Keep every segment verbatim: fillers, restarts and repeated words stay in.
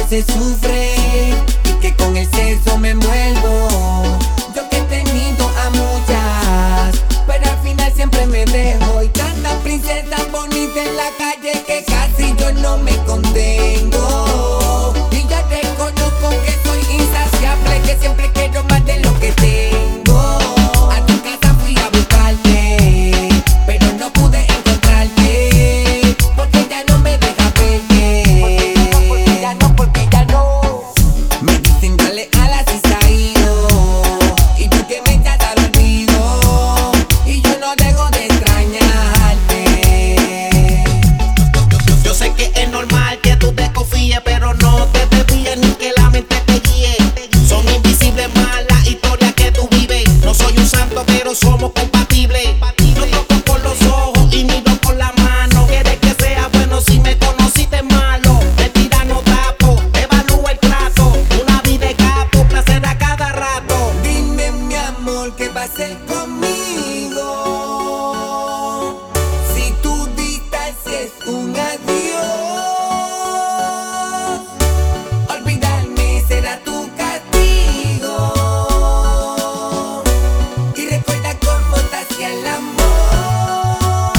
se sufre y que con el sexo me envuelvo. Yo que he tenido a muchas, pero al final siempre me dejo. Y tantas princesas bonitas en la calle que casi yo no me contengo. Y ya reconozco que soy insaciable, que siempre quiero más de lo que tengo. A tu casa fui a buscarte, pero no pude encontrarte, porque ya no me deja verte. Porque ya no, porque ya no. Me dicen dale alas y se ha ido, y tú que me echas al olvido, y yo no dejo de extrañarte. Yo sé que es normal que tú te confíes, pero no te desvíes ni que la mente te guíe. Son invisibles más las historias que tú vives. No soy un santo, pero somos compatibles. Yo toco con los ojos y miro con la mano. Quieres que sea bueno si me conociste malo. Mentira no tapo, evalúa el trato. Una vida de capo, placer a cada rato. Dime mi amor, ¿qué va a hacer conmigo? Si tu distancia es un adiós, olvidarme será tu castigo. Y recuerda cómo te hacía el amor.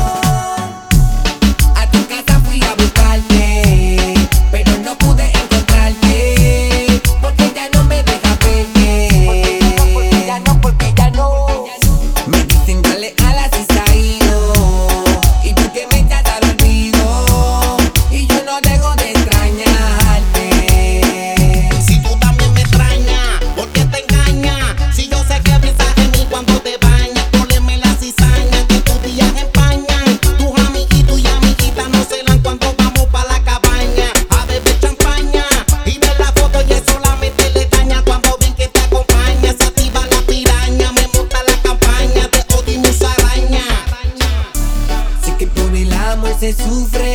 A tu casa fui a buscarte, pero no pude encontrarte, porque ya no me deja verte. Porque ya no, porque ya no. Me dicen dale alas y se ha ido, y tú que me echas al olvido, y yo no dejo de extrañarte. Si tú también me extrañas, ¿por qué te engañas? Si yo sé que piensas en mí cuando te bañas. Poneme la cizaña que tus días empañan. Tus amiguitos y amiguitas no celan cuando vamos pa' la cabaña a beber champaña y ver la foto, y eso solamente le daña. Cuando ven que te acompaña se activa la piraña, me monta la campaña de odio y musaraña. Sé que por el amor se sufre